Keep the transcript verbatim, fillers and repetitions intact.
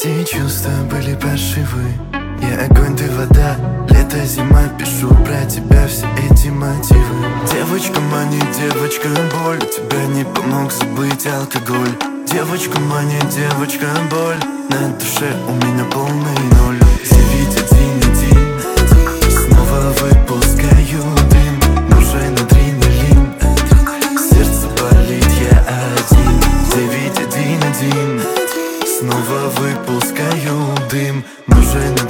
Эти чувства были паршивы. Я огонь, ты вода, лето, зима. Пишу про тебя все эти мотивы. Девочка мани, девочка боль. Тебя не помог забыть алкоголь. Девочка мани, девочка боль. На душе у меня полный ноль. Завить один один, снова выпускаю дым. Нужен адреналин, сердце болит, я один. Завить один один, снова выпускаю дым. Нужен